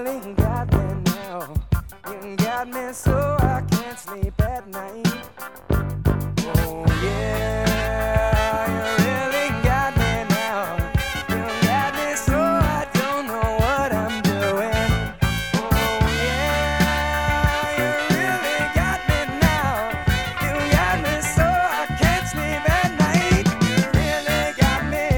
really got me now. You got me so I can't sleep at night. Oh yeah.